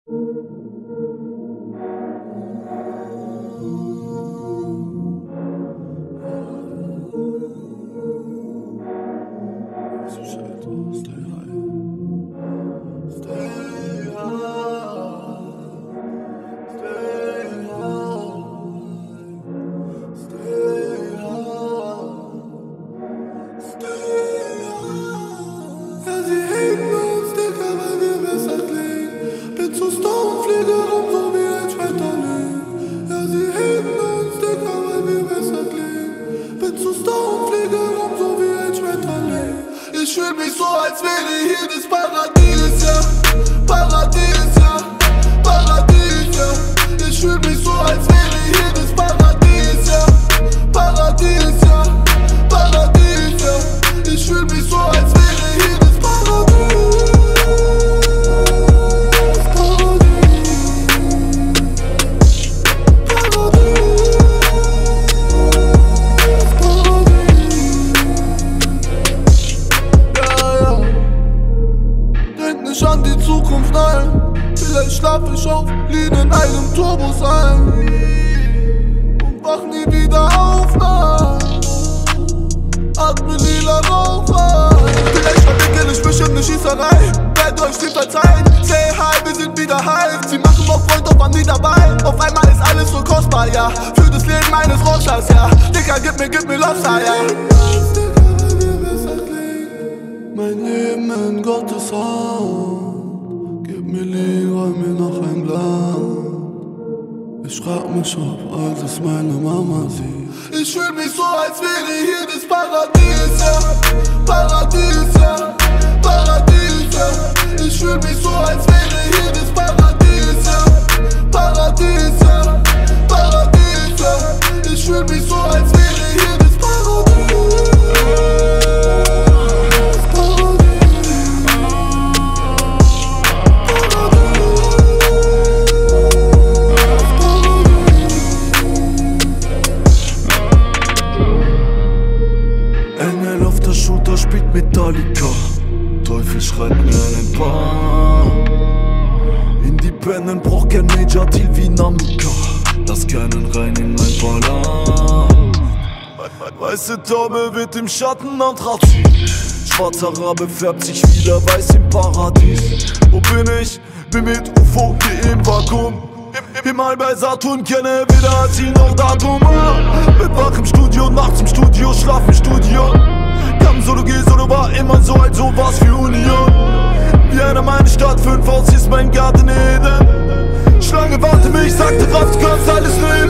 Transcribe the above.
Ich fühl mich so, als wäre hier das Paradies, ja. Paradies, ja. Paradies, ja. Ich fühl mich so, als wäre hier das Paradies, ja. Paradies, ja. Paradies, ja. Ich fühl mich so, als wäre hier das Paradies. An die Zukunft ein, vielleicht schlaf ich auf, lieg in einem Turbos ein und wach nie wieder auf, nein. Atme lila Rauch ein. Vielleicht verwickel ich mich in ne Schießerei, werd euch nie verzeihen. Say hi, wir sind wieder hype. Sie machen auf Freund, doch waren nie dabei. Auf einmal ist alles so kostbar, ja. Für das Leben eines Rockstars, ja. Digga, gib mir Lobster, ja. Mein Leben in Gottes Hand, gib mir Liebe, räum mir noch ein Blatt. Ich frag mich, ob alles meine Mama sieht. Ich fühl mich so, als wäre hier das Paradies, ja. Paradies, ja. Paradies, ja. Ich fühl mich so, als wäre hier das Paradies, ja. Paradies, ja. Paradies, ja. Ich fühl mich so, als wäre hier das Paradies. Engel auf der Schulter spielt Metallica. Teufel schreit mir einen Paar. Independent braucht kein Major Deal wie Namika. Lass keinen rein in mein Palast. Weiße Taube wird im Schatten Anthrazit. Schwarzer Rabe färbt sich wieder weiß im Paradies. Wo bin ich? Bin mit UFO wie im Vakuum. Himal bei Saturn, kenne weder Ziel noch Datum. Mit wach im Studio, nachts im Studio, schlaf im Studio. Kam Solo, geh Solo, war immer so, als so war's für Union. Vienna, meine Stadt, 5 Haus, hier ist mein Garten Eden. Schlange warte mich, sagte Raff, du kannst alles nehmen.